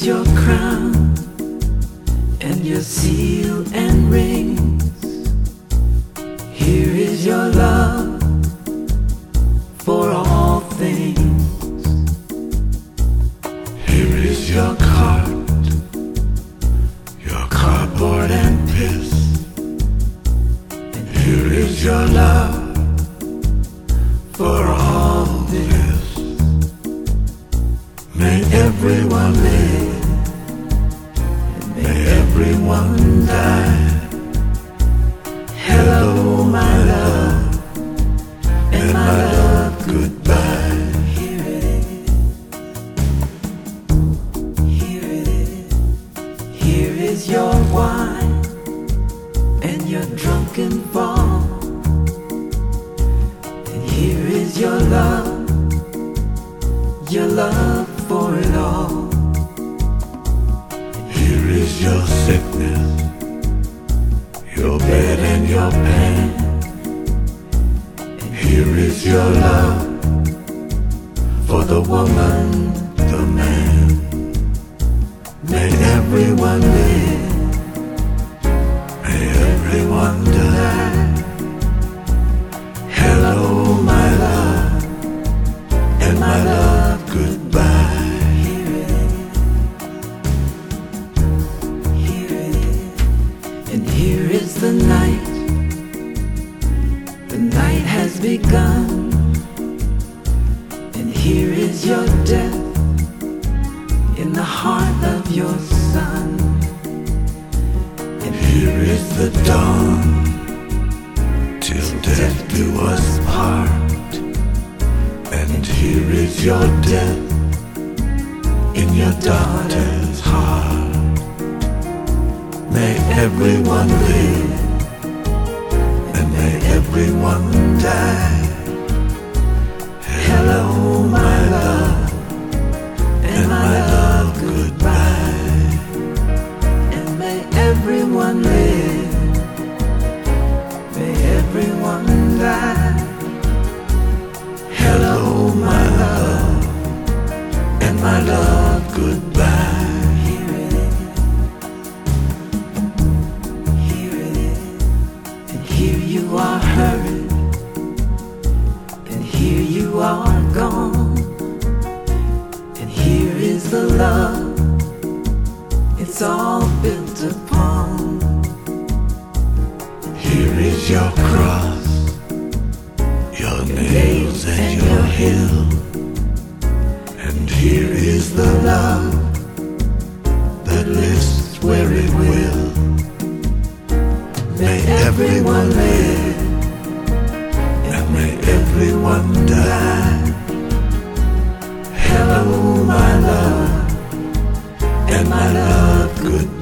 your crown and your seal and rings. Here is your love for all things. Here is your cart, your cardboard and piss. Here is your love for all this. May everyone live, may everyone die. Hello, my love, and my love, goodbye. Here it is, here it is. Here is your wine and your drunken fall. And here is your love for it all. Here is your sickness, your bed and your pain. Here is your love for the woman, the man. May everyone live, may everyone die. Hello, my love, and my love, goodbye. Here it is, and here is the night. The night has begun, and here is your death in the heart of your son. And here is the dawn, till death do us part. And here is your death in your daughter's heart. May everyone live, and may everyone die. Hello, my love, and my love, goodbye. And may everyone live, may everyone die. Hello, my love, and my love, goodbye. Here it is, and here you are hurt, and here you are gone. And here is the love it's all built upon. Here is your cross, your nails and your hill. And here is the love that lives where it will. May everyone live, and may everyone die. Hello, my love, and my love, goodbye.